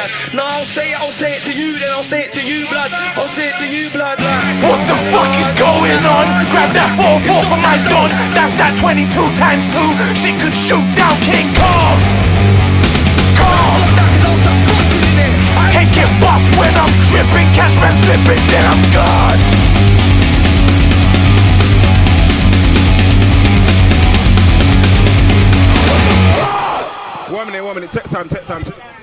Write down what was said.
blood. No, I'll say it to you, then I'll say it to you, blood. I'll say it to you, blood. What the fuck is going on? Grab that 4-4 for my gun. That's that 22 times 2. She could shoot down King Kong. Ain't get bust when I'm tripping, cash man slipping, then I'm gone. 1 minute, take time.